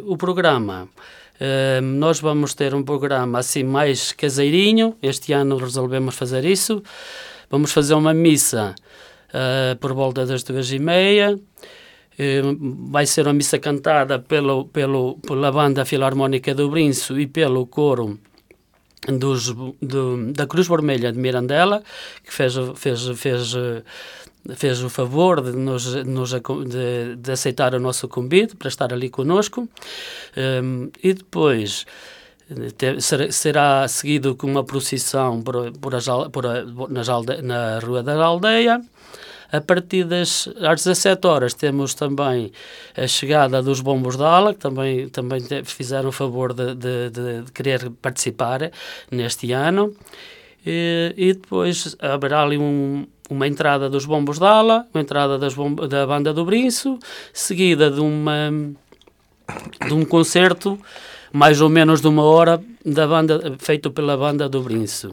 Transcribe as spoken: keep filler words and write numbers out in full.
o programa, uh, nós vamos ter um programa assim mais caseirinho. Este ano resolvemos fazer isso. Vamos fazer uma missa uh, por volta das duas e meia. Uh, vai ser uma missa cantada pelo, pelo, pela Banda Filarmónica do Brinço e pelo coro dos, do, da Cruz Vermelha de Mirandela, que fez, fez, fez, fez o favor de, nos, nos, de, de aceitar o nosso convite para estar ali conosco. Um, e depois te, será, será seguido com uma procissão por, por as, por a, nas alde, na Rua da Aldeia. A partir das às dezassete horas temos também a chegada dos Bombos de Ala, que também, também fizeram o favor de, de, de, de querer participar neste ano. E, e depois haverá ali um, uma entrada dos Bombos de Ala, uma entrada das bom, da Banda do Brinço, seguida de, uma, de um concerto mais ou menos de uma hora da banda, feito pela Banda do Brinço.